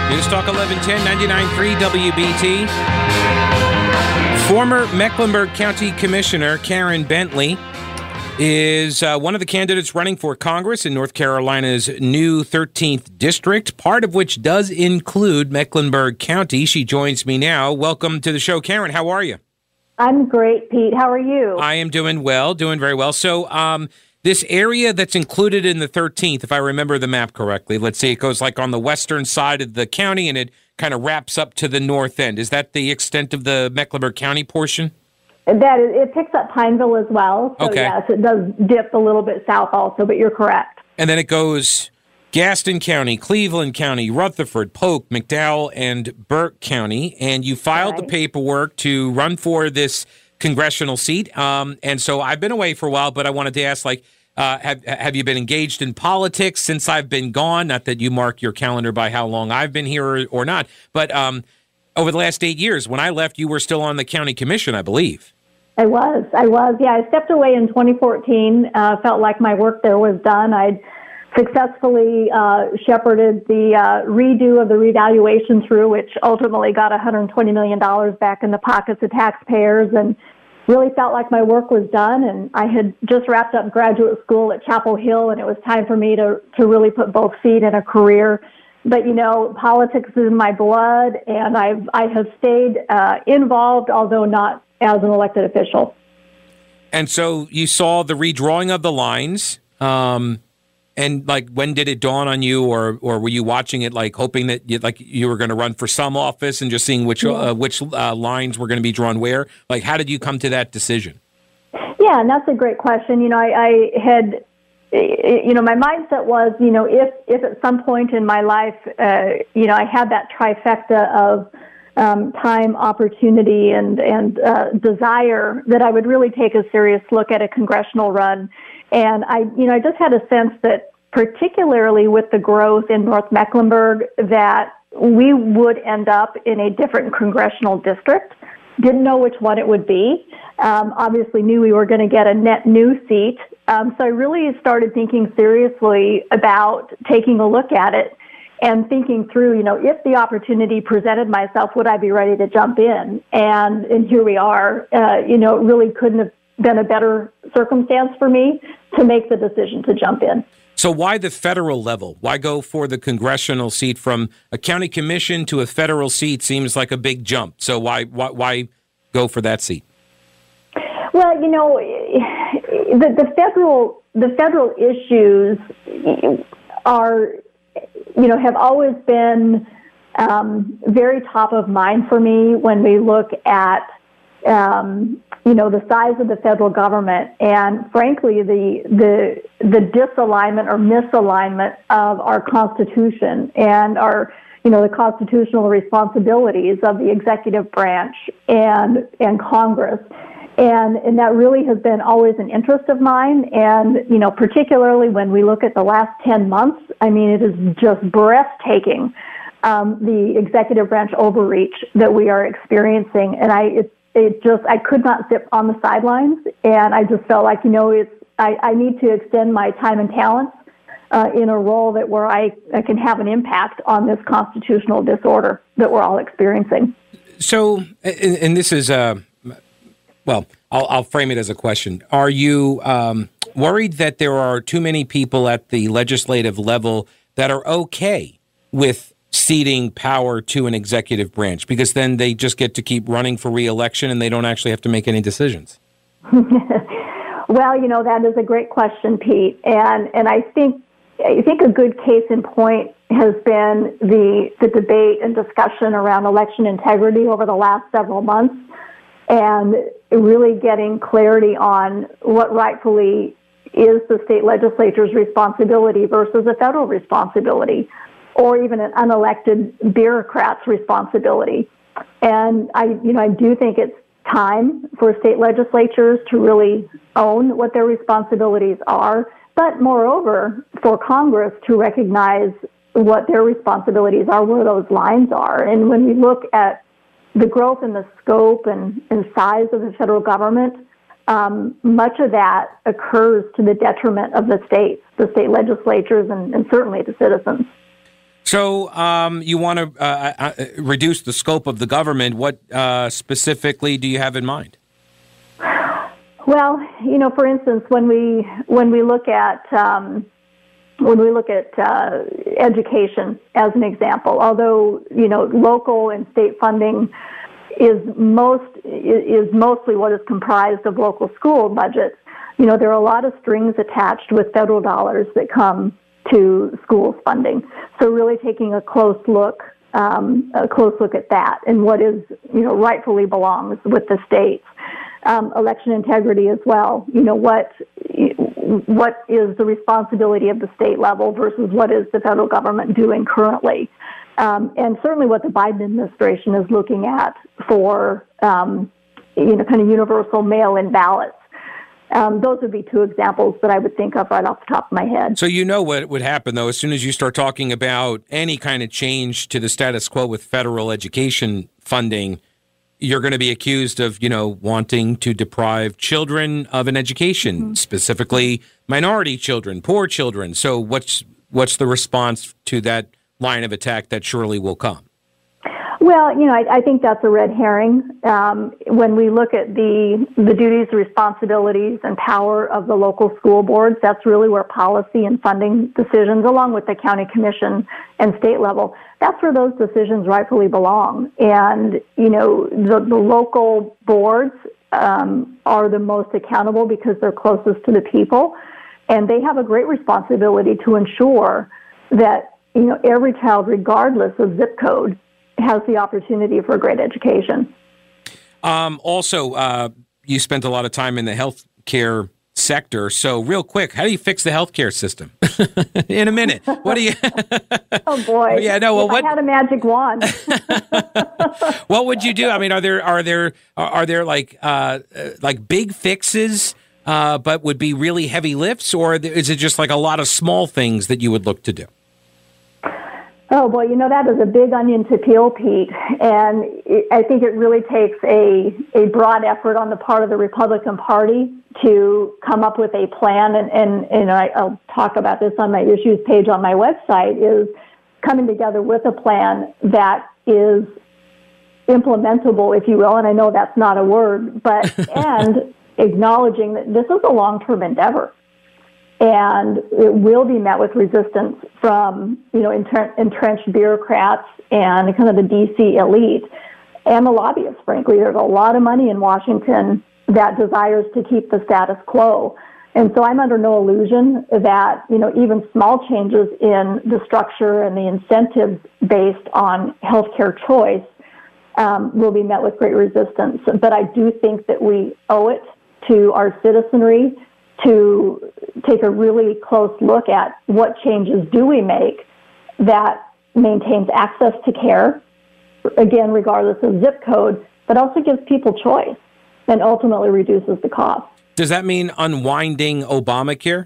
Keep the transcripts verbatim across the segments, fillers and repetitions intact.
News Talk eleven ten, ninety-nine point three W B T. Former Mecklenburg County Commissioner Karen Bentley is uh, one of the candidates running for Congress in North Carolina's new thirteenth district, part of which does include Mecklenburg County. She joins me now. Welcome to the show, Karen. How are you? I'm great, Pete. How are you? I am doing well, doing very well. So um, this area that's included in the thirteenth, if I remember the map correctly, let's see, it goes like on the western side of the county and it kind of wraps up to the north end. Is that the extent of the Mecklenburg County portion? That is, it picks up Pineville as well. So okay. Yes, it does dip a little bit south also, but you're correct. And then it goes Gaston County, Cleveland County, Rutherford, Polk, McDowell, and Burke County. And you filed right. the paperwork to run for this congressional seat. Um, and so I've been away for a while, but I wanted to ask, like, uh, have, have you been engaged in politics since I've been gone? Not that you mark your calendar by how long I've been here or, or not, but um, over the last eight years, when I left, you were still on the county commission, I believe. I was. I was. Yeah, I stepped away in twenty fourteen. Uh, felt like my work there was done. I'd successfully uh, shepherded the uh, redo of the revaluation through, which ultimately got one hundred twenty million dollars back in the pockets of taxpayers, and really felt like my work was done. And I had just wrapped up graduate school at Chapel Hill, and it was time for me to, to really put both feet in a career. But, you know, politics is in my blood, and I've, I have stayed uh, involved, although not as an elected official. And so you saw the redrawing of the lines, um, and like, when did it dawn on you, or or were you watching it, like hoping that you, like you were going to run for some office and just seeing which yeah. uh, which uh, lines were going to be drawn where? Like, how did you come to that decision? Yeah, and that's a great question. You know, I, I had, you know, my mindset was, you know, if if at some point in my life, uh, you know, I had that trifecta of Um, time, opportunity, and and uh, desire, that I would really take a serious look at a congressional run. And I, you know, I just had a sense that, particularly with the growth in North Mecklenburg, that we would end up in a different congressional district. Didn't know which one it would be. Um, obviously, knew we were going to get a net new seat. Um, so I really started thinking seriously about taking a look at it. And thinking through, you know, if the opportunity presented myself, would I be ready to jump in? And and here we are. Uh, you know, it really couldn't have been a better circumstance for me to make the decision to jump in. So why the federal level? Why go for the congressional seat? From a county commission to a federal seat seems like a big jump. So why why, why go for that seat? Well, you know, the, the federal the federal issues are, you know, have always been um, very top of mind for me when we look at, um, you know, the size of the federal government and, frankly, the the the disalignment or misalignment of our Constitution and our, you know, the constitutional responsibilities of the executive branch and and Congress. And, and that really has been always an interest of mine. And, you know, particularly when we look at the last ten months, I mean, it is just breathtaking, um, the executive branch overreach that we are experiencing. And I, it, it just, I could not sit on the sidelines. And I just felt like, you know, it's, I, I need to extend my time and talents uh, in a role that where I, I can have an impact on this constitutional disorder that we're all experiencing. So, and, and this is, uh, Well, I'll, I'll frame it as a question. Are you um, worried that there are too many people at the legislative level that are okay with ceding power to an executive branch, because then they just get to keep running for re-election and they don't actually have to make any decisions? Well, you know, that is a great question, Pete. And and I think I think a good case in point has been the the debate and discussion around election integrity over the last several months, and really getting clarity on what rightfully is the state legislature's responsibility versus a federal responsibility, or even an unelected bureaucrat's responsibility. And I, you know, I do think it's time for state legislatures to really own what their responsibilities are, but moreover, for Congress to recognize what their responsibilities are, where those lines are. And when we look at the growth in the scope and, and size of the federal government, um, much of that occurs to the detriment of the states, the state legislatures, and, and certainly the citizens. So um, you want to uh, uh, reduce the scope of the government. What uh, specifically do you have in mind? Well, you know, for instance, when we when we look at um, when we look at uh, education as an example, although you know local and state funding is most is mostly what is comprised of local school budgets. You know, there are a lot of strings attached with federal dollars that come to schools funding. So really taking a close look, um, a close look at that and what is, you know, rightfully belongs with the states. Um, election integrity as well. You know, what what is the responsibility of the state level versus what is the federal government doing currently? Um, and certainly what the Biden administration is looking at for, um, you know, kind of universal mail-in ballots. Um, those would be two examples that I would think of right off the top of my head. So you know what would happen, though, as soon as you start talking about any kind of change to the status quo with federal education funding, you're going to be accused of, you know, wanting to deprive children of an education, mm-hmm. specifically minority children, poor children. So what's what's the response to that line of attack that surely will come? Well, you know, I, I think that's a red herring. Um, when we look at the the duties, responsibilities, and power of the local school boards, that's really where policy and funding decisions, along with the county commission and state level, that's where those decisions rightfully belong. And, you know, the, the local boards um, are the most accountable because they're closest to the people, and they have a great responsibility to ensure that, you know, every child, regardless of zip code, has the opportunity for a great education. Um, also, uh, you spent a lot of time in the healthcare sector. So real quick, how do you fix the healthcare system? In a minute. What do you... Oh, boy. Yeah, no, well, if what... I had a magic wand. What would you do? I mean, are there are there are there like uh, like big fixes, uh, but would be really heavy lifts, or is it just like a lot of small things that you would look to do? Oh, boy, you know, that is a big onion to peel, Pete. And it, I think it really takes a, a broad effort on the part of the Republican Party to come up with a plan. And, and, and I, I'll talk about this on my issues page on my website, is coming together with a plan that is implementable, if you will. And I know that's not a word, but and acknowledging that this is a long-term endeavor. And it will be met with resistance from, you know, entren- entrenched bureaucrats and kind of the D C elite and the lobbyists, frankly. There's a lot of money in Washington that desires to keep the status quo. And so I'm under no illusion that, you know, even small changes in the structure and the incentives based on healthcare choice um, will be met with great resistance. But I do think that we owe it to our citizenry to take a really close look at what changes do we make that maintains access to care, again, regardless of zip code, but also gives people choice and ultimately reduces the cost. Does that mean unwinding Obamacare?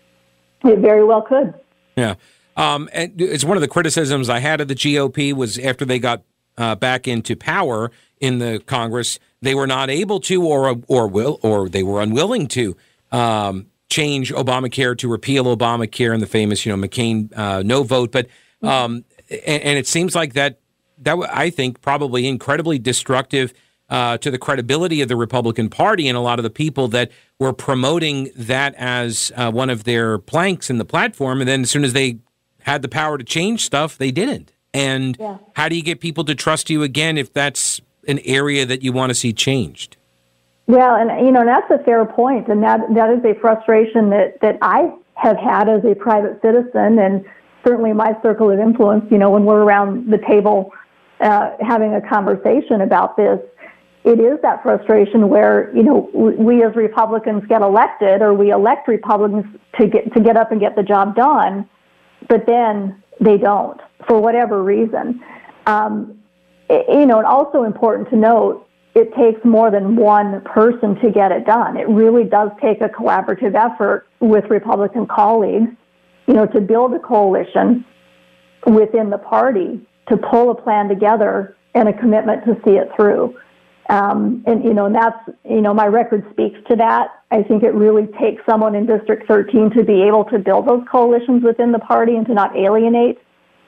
It very well could. Yeah. Um, and it's one of the criticisms I had of the G O P was after they got uh, back into power in the Congress, they were not able to or or will or they were unwilling to Um, change Obamacare, to repeal Obamacare, and the famous, you know, McCain uh, no vote. But um, and, and it seems like that that I think probably incredibly destructive uh, to the credibility of the Republican Party and a lot of the people that were promoting that as uh, one of their planks in the platform. And then as soon as they had the power to change stuff, they didn't. And yeah. How do you get people to trust you again if that's an area that you want to see changed? Well, and, you know, that's a fair point, and that that is a frustration that, that I have had as a private citizen, and certainly my circle of influence, you know, when we're around the table uh, having a conversation about this, it is that frustration where, you know, we as Republicans get elected, or we elect Republicans to get to get up and get the job done, but then they don't, for whatever reason. Um, you know, and also important to note, it takes more than one person to get it done. It really does take a collaborative effort with Republican colleagues, you know, to build a coalition within the party to pull a plan together and a commitment to see it through. Um, and, you know, and that's, you know, my record speaks to that. I think it really takes someone in District thirteen to be able to build those coalitions within the party and to not alienate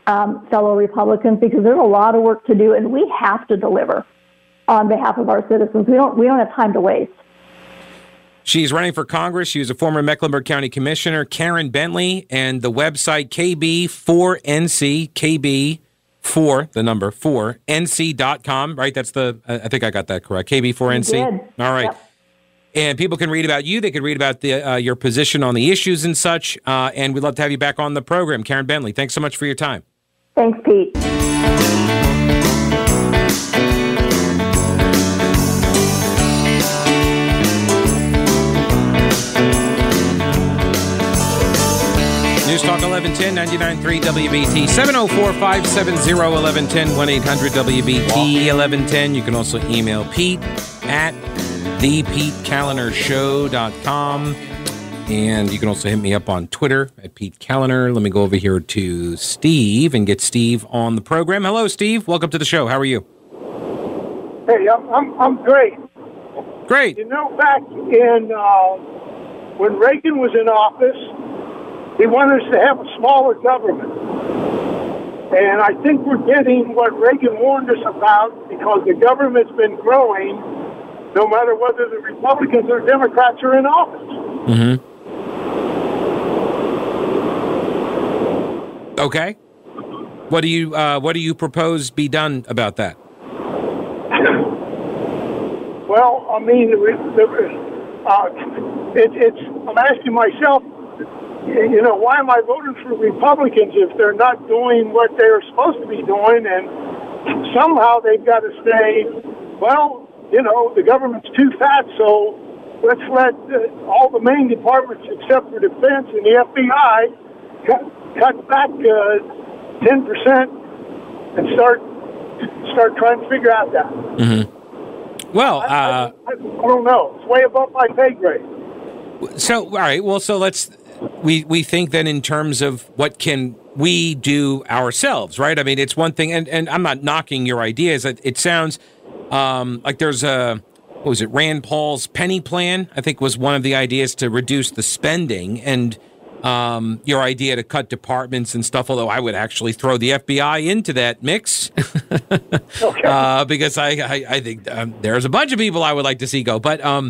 um, fellow Republicans, because there's a lot of work to do, and we have to deliver on behalf of our citizens. We don't we don't have time to waste. She's running for Congress. She was a former Mecklenburg County Commissioner, Karen Bentley, and the website K B four N C, K B four, the number four, N C dot com, right? That's the, I think I got that correct, K B four N C. You did. All right. Yep. And people can read about you. They can read about the uh, your position on the issues and such. Uh, and we'd love to have you back on the program. Karen Bentley, thanks so much for your time. Thanks, Pete. News Talk eleven ten, ninety-nine point three W B T, seven oh four, five seven zero, eleven ten, one eight hundred W B T eleven ten. You can also email Pete at the pete kaliner show dot com. And you can also hit me up on Twitter at Pete Kaliner. Let me go over here to Steve and get Steve on the program. Hello, Steve. Welcome to the show. How are you? Hey, I'm I'm, I'm great. Great. You know, back in uh, when Reagan was in office, he wanted us to have a smaller government. And I think we're getting what Reagan warned us about, because the government's been growing no matter whether the Republicans or Democrats are in office. Mm-hmm. Okay. What do you uh, what do you propose be done about that? Well, I mean, uh, it, it's. I'm asking myself, you know, why am I voting for Republicans if they're not doing what they're supposed to be doing? And somehow they've got to say, well, you know, the government's too fat, so let's let uh, all the main departments except for defense and the F B I cut, cut back uh, ten percent and start start trying to figure out that. Mm-hmm. Well, I, uh, I, I, I don't know. It's way above my pay grade. So, all right. Well, so let's we we think then in terms of what can we do ourselves, right? I mean, it's one thing, and, and I'm not knocking your ideas. It, it sounds um, like there's a what was it? Rand Paul's penny plan, I think, was one of the ideas to reduce the spending, and um, your idea to cut departments and stuff. Although I would actually throw the F B I into that mix, Okay. uh, because I I, I think um, there's a bunch of people I would like to see go, but. Um,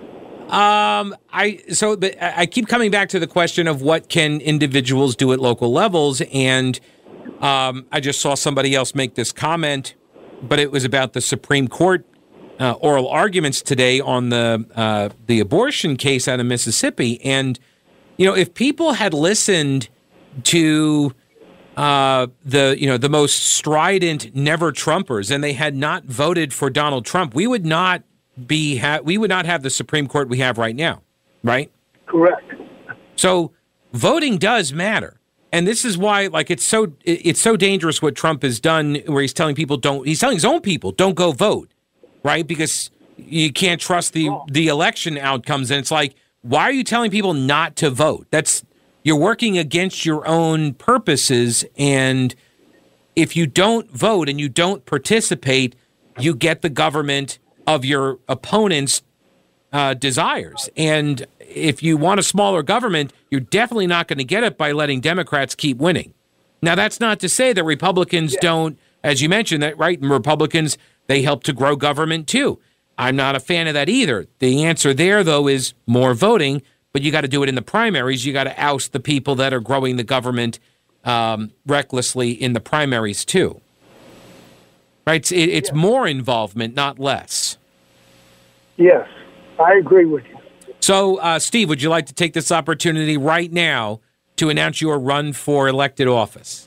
Um, I so but I keep coming back to the question of what can individuals do at local levels, and um, I just saw somebody else make this comment, but it was about the Supreme Court uh, oral arguments today on the uh, the abortion case out of Mississippi, and you know, if people had listened to uh, the you know the most strident never Trumpers and they had not voted for Donald Trump, we would not. Be ha- we would not have the Supreme Court we have right now, right? Correct. So voting does matter, and this is why, like, it's so it's so dangerous what Trump has done, where he's telling people don't. He's telling his own people don't go vote, right? Because you can't trust the the election outcomes, and it's like, why are you telling people not to vote? That's you're working against your own purposes, and if you don't vote and you don't participate, you get the government of your opponent's uh, desires. And if you want a smaller government, you're definitely not going to get it by letting Democrats keep winning. Now, that's not to say that Republicans yeah. don't, as you mentioned, that right, and Republicans, they help to grow government too. I'm not a fan of that either. The answer there, though, is more voting, but you got to do it in the primaries. You got to oust the people that are growing the government um, recklessly in the primaries too. Right, it's, it, it's yeah. more involvement, not less. Yes, I agree with you. So, uh, Steve, would you like to take this opportunity right now to announce your run for elected office?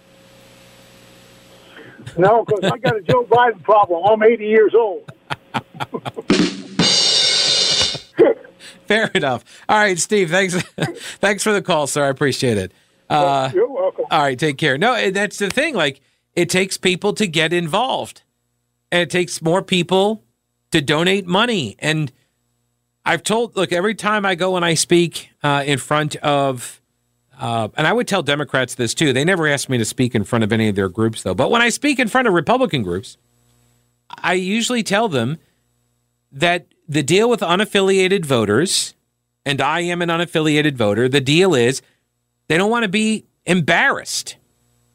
No, because I got a Joe Biden problem. I'm eighty years old. Fair enough. All right, Steve, thanks thanks for the call, sir. I appreciate it. Uh, You're welcome. All right, take care. No, that's the thing. Like, it takes people to get involved. And it takes more people to donate money. And I've told, look, every time I go and I speak uh, in front of, uh, and I would tell Democrats this too. They never ask me to speak in front of any of their groups, though. But when I speak in front of Republican groups, I usually tell them that the deal with unaffiliated voters, and I am an unaffiliated voter, the deal is they don't want to be embarrassed.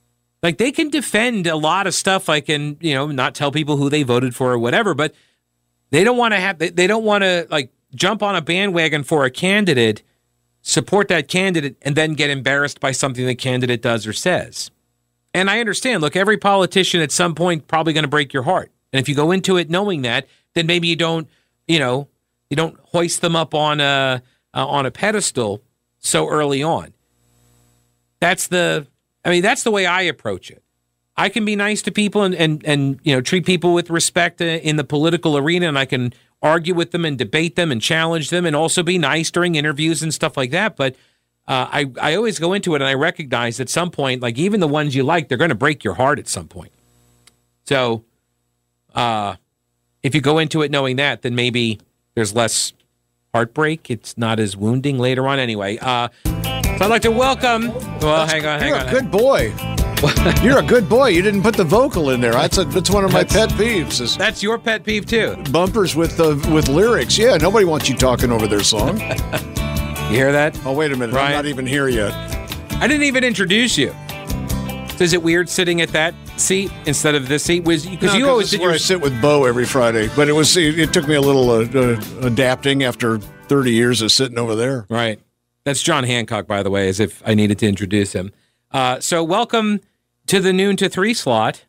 Like they can defend a lot of stuff, like and you know not tell people who they voted for or whatever, but they don't want to have they, they don't want to like jump on a bandwagon for a candidate, support that candidate, and then get embarrassed by something the candidate does or says. And I understand. Look, every politician at some point probably going to break your heart, and if you go into it knowing that, then maybe you don't you know you don't hoist them up on a uh, on a pedestal so early on. That's the. I mean, that's the way I approach it. I can be nice to people and, and, and you know, treat people with respect in the political arena, and I can argue with them and debate them and challenge them and also be nice during interviews and stuff like that. But uh, I, I always go into it and I recognize at some point, like even the ones you like, they're going to break your heart at some point. So uh, if you go into it knowing that, then maybe there's less heartbreak. It's not as wounding later on anyway. Uh, so I'd like to welcome, well, hang on, hang You're on. You're a good boy. You're a good boy. You didn't put the vocal in there. That's a, that's one of my pet peeves. Is that's your pet peeve too. Bumpers with uh, with lyrics. Yeah, nobody wants you talking over their song. You hear that? Oh, wait a minute. Ryan? I'm not even here yet. I didn't even introduce you. So is it weird sitting at that seat instead of this seat? Was because no, you always this is sit where your... I sit with Bo every Friday. But it was it, it took me a little uh, uh, adapting after thirty years of sitting over there. Right. That's John Hancock, by the way, as if I needed to introduce him. Uh, so welcome to the noon to three slot.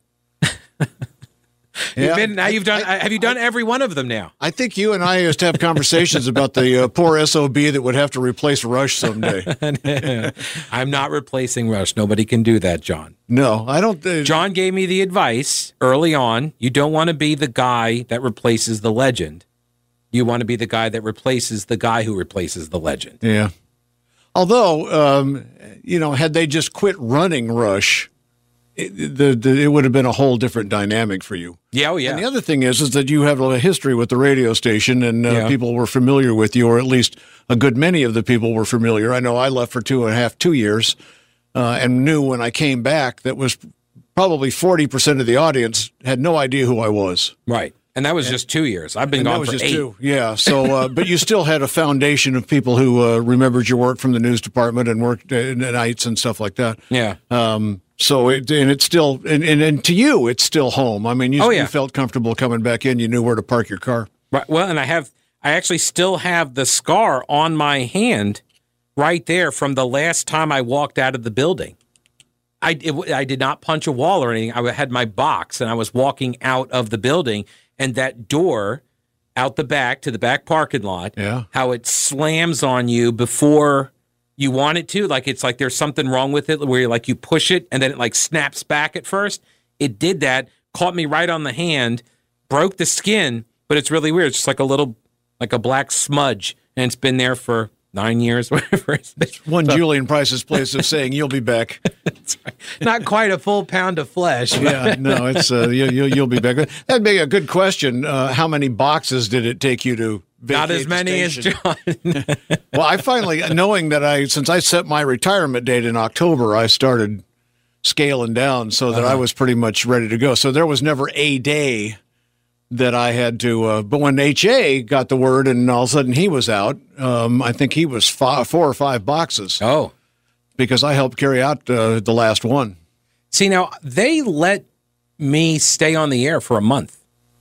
Yeah, you've been, now I, you've done. I, have you done I, every one of them now? I think you and I used to have conversations about the uh, poor S O B that would have to replace Rush someday. I'm not replacing Rush. Nobody can do that, John. No, I don't. Uh, John gave me the advice early on. You don't want to be the guy that replaces the legend. You want to be the guy that replaces the guy who replaces the legend. Yeah. Although, um, you know, had they just quit running Rush, it, the, the, it would have been a whole different dynamic for you. Yeah, oh, yeah. And the other thing is, is that you have a history with the radio station, and uh, yeah. people were familiar with you, or at least a good many of the people were familiar. I know I left for two and a half, two years, uh, and knew when I came back that was probably forty percent of the audience had no idea who I was. Right. And that was just two years. I've been and gone that was for just eight. Two. Yeah. So, uh, but you still had a foundation of people who uh, remembered your work from the news department and worked at nights and stuff like that. Yeah. Um, so it and it's still and, and, and to you it's still home. I mean, you, oh, yeah. you felt comfortable coming back in. You knew where to park your car. Right. Well, and I have I actually still have the scar on my hand right there from the last time I walked out of the building. I it, I did not punch a wall or anything. I had my box and I was walking out of the building. And that door out the back to the back parking lot, yeah. how it slams on you before you want it to. Like it's like there's something wrong with it where you like you push it and then it like snaps back at first. It did that, caught me right on the hand, broke the skin, but it's really weird. It's just like a little, like a black smudge. And it's been there for nine years, whatever it's been. One so, Julian Price's place of saying you'll be back. That's right. Not quite a full pound of flesh. Yeah, no, it's uh, you, you, you'll be back. That'd be a good question. Uh, how many boxes did it take you to vacate Not as many as John. Well, I finally, knowing that I, since I set my retirement date in October, I started scaling down so that uh-huh. I was pretty much ready to go. So there was never a day that I had to, uh, but when H A got the word and all of a sudden he was out, um, I think he was five, four or five boxes. Oh. Because I helped carry out uh, the last one. See, now, they let me stay on the air for a month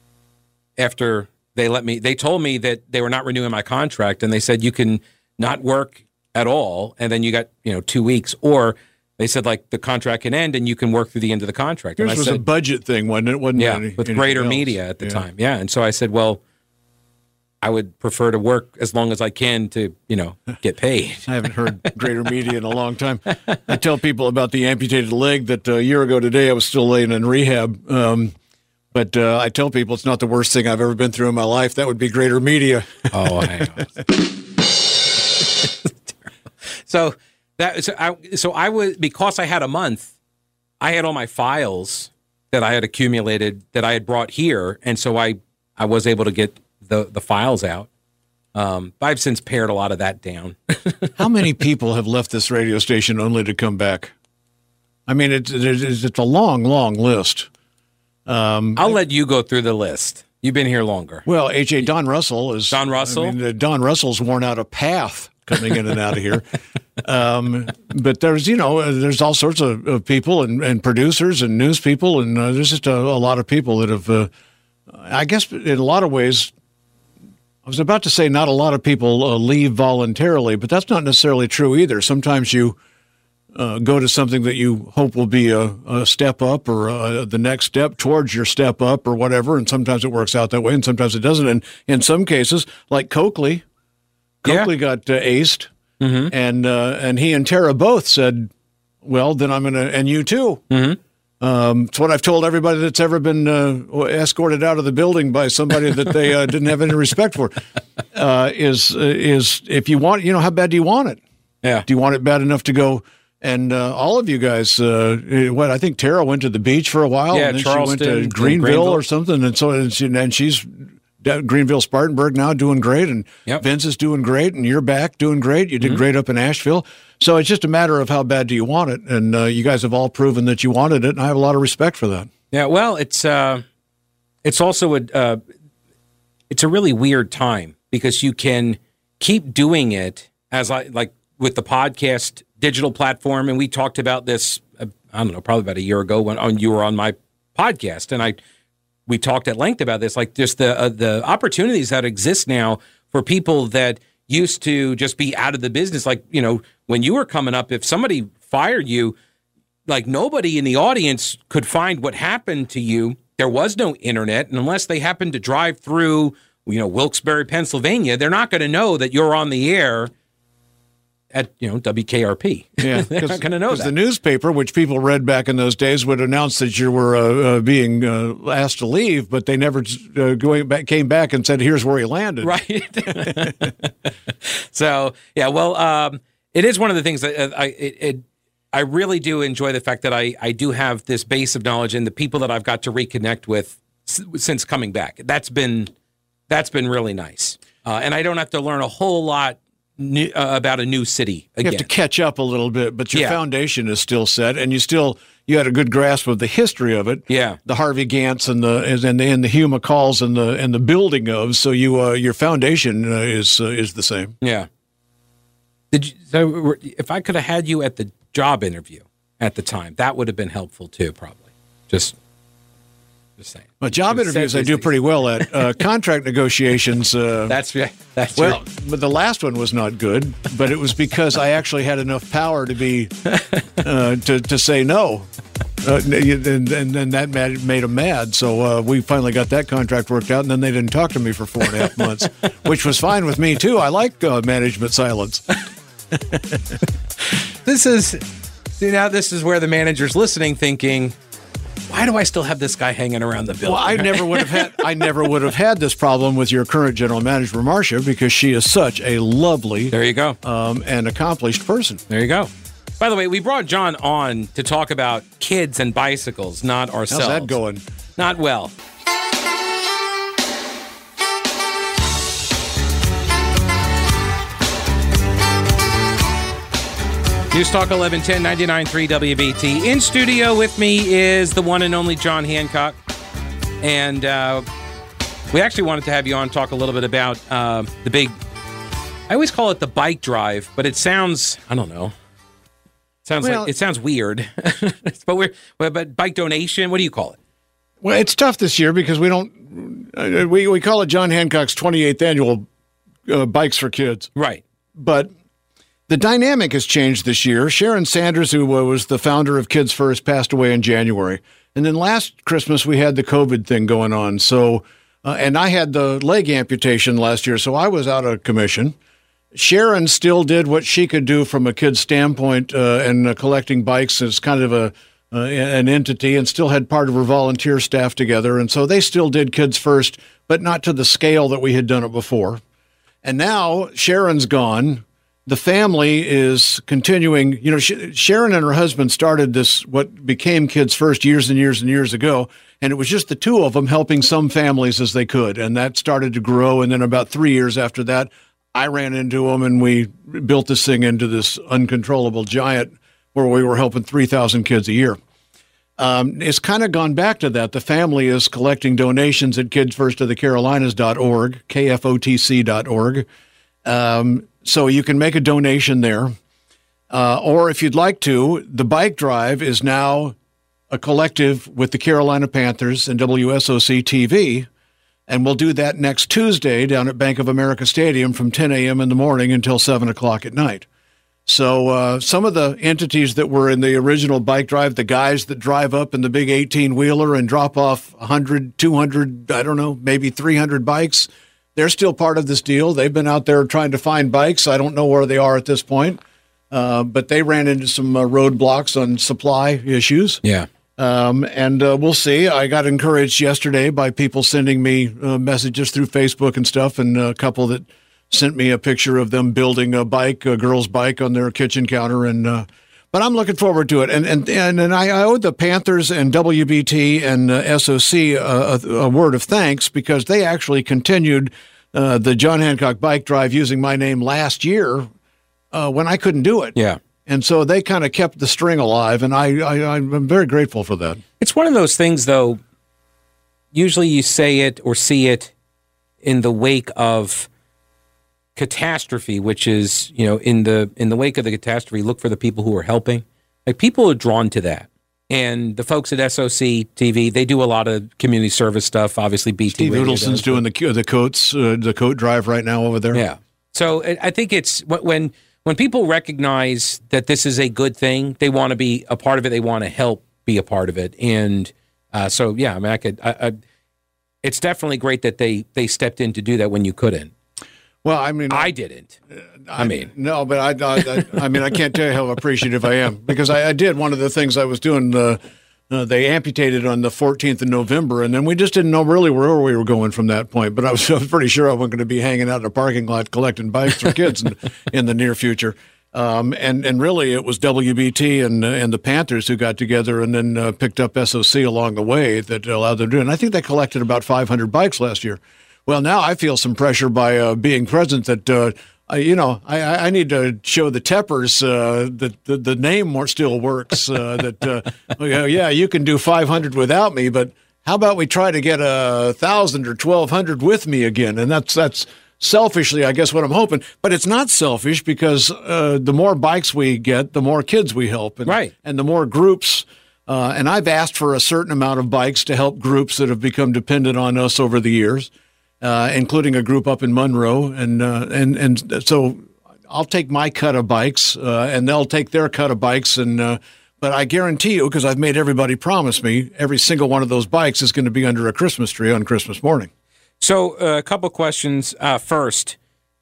after they let me, they told me that they were not renewing my contract, and they said you can not work at all, and then you got, you know, two weeks, or they said, like, the contract can end and you can work through the end of the contract. Yours and I was said, a budget thing, wasn't it? Wasn't yeah, any, with Greater else. Media at the yeah. time. Yeah, and so I said, well, I would prefer to work as long as I can to, you know, get paid. I haven't heard Greater Media in a long time. I tell people about the amputated leg that uh, a year ago today I was still laying in rehab. Um, but uh, I tell people it's not the worst thing I've ever been through in my life. That would be Greater Media. Oh, hang on. so that so I, so I was, because I had a month, I had all my files that I had accumulated that I had brought here, and so I I was able to get the the files out. Um, I've since pared a lot of that down. How many people have left this radio station only to come back? I mean, it's it's, it's a long, long list. Um, I'll let you go through the list. You've been here longer. Well, H A Don Russell is Don Russell. I mean, uh, Don Russell's worn out a path coming in and out of here. um, but there's, you know, there's all sorts of, of people and, and producers and news people, and uh, there's just a, a lot of people that have, uh, I guess in a lot of ways, I was about to say not a lot of people uh, leave voluntarily, but that's not necessarily true either. Sometimes you uh, go to something that you hope will be a, a step up or uh, the next step towards your step up or whatever, and sometimes it works out that way and sometimes it doesn't. And in some cases, like Coakley, Coakley yeah. got uh, aced, mm-hmm. and uh, and he and Tara both said, well, then I'm going to, and you too. Mm-hmm. Um, it's what I've told everybody that's ever been uh, escorted out of the building by somebody that they uh, didn't have any respect for. Uh, is uh, is if you want, you know, how bad do you want it? Yeah. Do you want it bad enough to go? And uh, all of you guys, uh, what I think Tara went to the beach for a while, yeah, and then Charleston, she went to Greenville, Greenville or something, and so and, she, and she's Greenville Spartanburg now doing great, and yep. Vince is doing great, and you're back doing great. You did mm-hmm. great up in Asheville. So it's just a matter of how bad do you want it, and uh, you guys have all proven that you wanted it, and I have a lot of respect for that. Yeah, well, it's uh, it's also a uh, it's a really weird time because you can keep doing it as I like with the podcast digital platform, and we talked about this. Uh, I don't know, probably about a year ago when on, you were on my podcast, and I we talked at length about this, like just the uh, the opportunities that exist now for people that used to just be out of the business. Like, you know, when you were coming up, if somebody fired you, like nobody in the audience could find what happened to you. There was no internet. And unless they happened to drive through, you know, Wilkes-Barre, Pennsylvania, they're not going to know that you're on the air at, you know, W K R P. Yeah, they're not going to know that. Because the newspaper, which people read back in those days, would announce that you were uh, uh, being uh, asked to leave, but they never uh, going back, came back and said, here's where he landed. Right. So, yeah, well, um, it is one of the things that I it, it I really do enjoy the fact that I, I do have this base of knowledge and the people that I've got to reconnect with s- since coming back. That's been that's been really nice. Uh, and I don't have to learn a whole lot New, uh, about a new city again. You have to catch up a little bit, but your yeah. foundation is still set, and you still you had a good grasp of the history of it. Yeah, the Harvey Gants and the and the, and the Hugh McCalls and the and the building of. So you uh, your foundation uh, is uh, is the same. Yeah. Did you, so if I could have had you at the job interview at the time, that would have been helpful too. Probably just. Saying. Well, job interviews I do pretty well at. Uh, contract negotiations. Uh, that's right. That's well, right. But the last one was not good. But it was because I actually had enough power to be uh, to to say no, uh, and, and and that made, made them mad. So uh, we finally got that contract worked out, and then they didn't talk to me for four and a half months, which was fine with me too. I like uh, management silence. This is see now. This is where the manager's listening, thinking, why do I still have this guy hanging around the building? Well, I never would have had I never would have had this problem with your current general manager, Marcia, because she is such a lovely, there you go, um, and accomplished person. There you go. By the way, we brought John on to talk about kids and bicycles, not ourselves. How's that going? Not well. News Talk eleven ten, ninety-nine point three W B T. In studio with me is the one and only John Hancock. And uh, we actually wanted to have you on talk a little bit about uh, the big, I always call it the bike drive, but it sounds, I don't know. It sounds well, like it sounds weird. but we're but bike donation, what do you call it? Well, it's tough this year because we don't uh, we we call it John Hancock's twenty-eighth annual uh, Bikes for Kids. Right. But the dynamic has changed this year. Sharon Sanders, who was the founder of Kids First, passed away in January. And then last Christmas, we had the COVID thing going on. So, uh, and I had the leg amputation last year, so I was out of commission. Sharon still did what she could do from a kid's standpoint uh, and uh, collecting bikes as kind of a uh, an entity, and still had part of her volunteer staff together. And so they still did Kids First, but not to the scale that we had done it before. And now Sharon's gone. The family is continuing. You know, Sharon and her husband started this, what became Kids First years and years and years ago, and it was just the two of them helping some families as they could, and that started to grow. And then about three years after that, I ran into them, and we built this thing into this uncontrollable giant where we were helping three thousand kids a year. Um, it's kind of gone back to that. The family is collecting donations at kids first of the carolinas dot org, K F O T C dot org. Um, so you can make a donation there. Uh, or if you'd like to, the bike drive is now a collective with the Carolina Panthers and W S O C T V. And we'll do that next Tuesday down at Bank of America Stadium from ten a.m. in the morning until seven o'clock at night. So uh, some of the entities that were in the original bike drive, the guys that drive up in the big eighteen-wheeler and drop off one hundred, two hundred, I don't know, maybe three hundred bikes, they're still part of this deal. They've been out there trying to find bikes. I don't know where they are at this point, uh, but they ran into some uh, roadblocks on supply issues. Yeah. Um, and uh, we'll see. I got encouraged yesterday by people sending me uh, messages through Facebook and stuff, and a couple that sent me a picture of them building a bike, a girl's bike, on their kitchen counter. And uh, but I'm looking forward to it. And and and, and I, I owe the Panthers and W B T and uh, S O C a, a, a word of thanks, because they actually continued uh, the John Hancock bike drive using my name last year uh, when I couldn't do it. Yeah. And so they kind of kept the string alive, and I, I, I'm very grateful for that. It's one of those things, though, usually you say it or see it in the wake of catastrophe, which is, you know, in the in the wake of the catastrophe, look for the people who are helping. Like, people are drawn to that. And the folks at S O C T V, they do a lot of community service stuff. Obviously, B T Steve Udelson's doing the the coats, uh, the coat drive right now over there. Yeah. So I think it's when when people recognize that this is a good thing, they want to be a part of it. They want to help be a part of it. And uh, so, yeah, I mean, I could. I, I, it's definitely great that they they stepped in to do that when you couldn't. Well, I mean, I didn't. I, I mean, no, but I, I, I mean, I can't tell you how appreciative I am, because I, I did one of the things I was doing. Uh, uh, they amputated on the fourteenth of November, and then we just didn't know really where we were going from that point. But I was, I was pretty sure I wasn't going to be hanging out in a parking lot collecting bikes for kids in, in the near future. Um, and and really, it was W B T and uh, and the Panthers who got together and then uh, picked up S O C along the way that allowed them to do it. And I think they collected about five hundred bikes last year. Well, now I feel some pressure by uh, being present that, uh, I, you know, I, I need to show the Teppers uh, that the, the name more still works. Uh, that, uh, yeah, you can do five hundred without me, but how about we try to get a one thousand or twelve hundred with me again? And that's that's selfishly, I guess, what I'm hoping. But it's not selfish, because uh, the more bikes we get, the more kids we help. And, right. And the more groups. Uh, and I've asked for a certain amount of bikes to help groups that have become dependent on us over the years. Uh, including a group up in Monroe, and uh, and and so I'll take my cut of bikes, uh, and they'll take their cut of bikes, and uh, but I guarantee you, because I've made everybody promise me, every single one of those bikes is going to be under a Christmas tree on Christmas morning. So uh, a couple questions. Uh, first,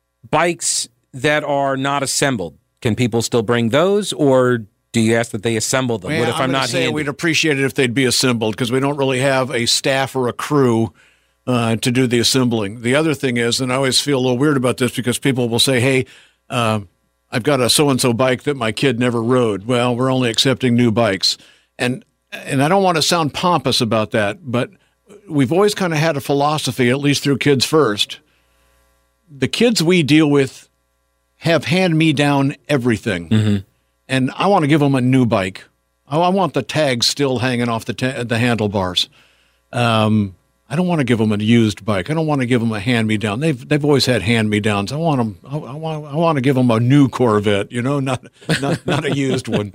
bikes that are not assembled, can people still bring those, or do you ask that they assemble them? Well, what if I'm, I'm not saying handy? We'd appreciate it if they'd be assembled, because we don't really have a staff or a crew Uh, to do the assembling. The other thing is, and I always feel a little weird about this, because people will say, hey, uh, I've got a so-and-so bike that my kid never rode. Well, we're only accepting new bikes. And and I don't want to sound pompous about that, but we've always kind of had a philosophy, at least through Kids First. The kids we deal with have hand-me-down everything. Mm-hmm. And I want to give them a new bike. I, I want the tags still hanging off the, ta- the handlebars. Um I don't want to give them a used bike. I don't want to give them a hand-me-down. They've they've always had hand-me-downs. I want them. I, I want. I want to give them a new Corvette. You know, not not not a used one.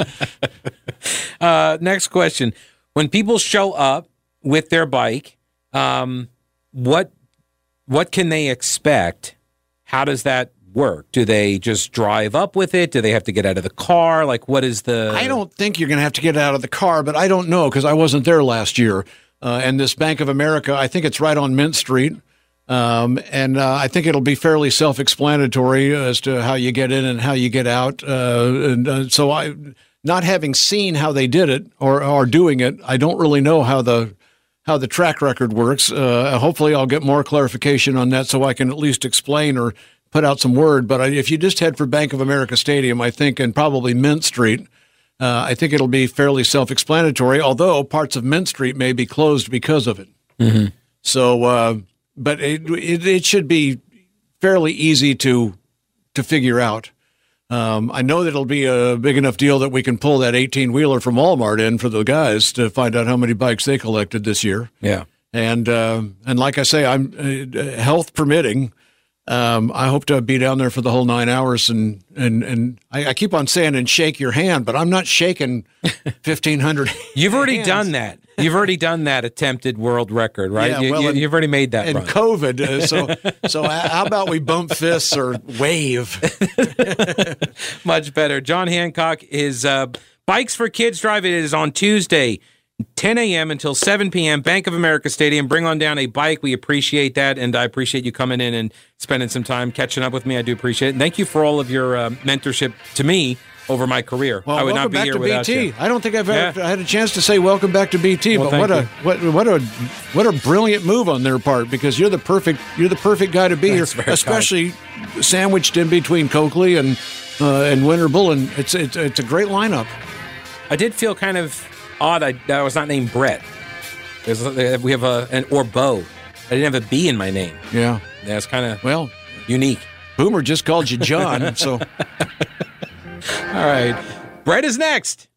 Uh, next question: when people show up with their bike, um, what what can they expect? How does that work? Do they just drive up with it? Do they have to get out of the car? Like, what is the? I don't think you're going to have to get out of the car, but I don't know, because I wasn't there last year. Uh, and this Bank of America, I think it's right on Mint Street. Um, and uh, I think it'll be fairly self-explanatory as to how you get in and how you get out. Uh, and uh, so I, not having seen how they did it or are doing it, I don't really know how the how the track record works. Uh, hopefully I'll get more clarification on that so I can at least explain or put out some word. But if you just head for Bank of America Stadium, I think, and probably Mint Street, Uh, I think it'll be fairly self-explanatory, although parts of Mint Street may be closed because of it. Mm-hmm. So, uh, but it, it it should be fairly easy to to figure out. Um, I know that it'll be a big enough deal that we can pull that eighteen-wheeler from Walmart in for the guys to find out how many bikes they collected this year. Yeah, and uh, and like I say, I'm uh, health permitting. Um, I hope to be down there for the whole nine hours, and and and I, I keep on saying and shake your hand, but I'm not shaking fifteen hundred. You've already hands. done that. You've already done that attempted world record, right? Yeah, you, well, you, and- you've already made that. And run. COVID, uh, so so how about we bump fists or wave? Much better. John Hancock is uh, Bikes for Kids Drive. It is on Tuesday, ten a.m. until seven p.m. Bank of America Stadium. Bring on down a bike. We appreciate that, and I appreciate you coming in and spending some time catching up with me. I do appreciate it. And thank you for all of your uh, mentorship to me over my career. Well, I would welcome not be back here to without B T. you. I don't think I've ever Yeah. had a chance to say welcome back to B T, Well, but what thank a what what a what a brilliant move on their part, because you're the perfect you're the perfect guy to be That's here, very especially sandwiched in between Coakley and uh, and Winterbull, and it's it's it's a great lineup. I did feel kind of odd I, that I was not named Brett. There's, we have a an or Bo. I didn't have a B in my name. Yeah. Yeah, it's kind of Well, unique. Boomer just called you John, so All right. Brett is next.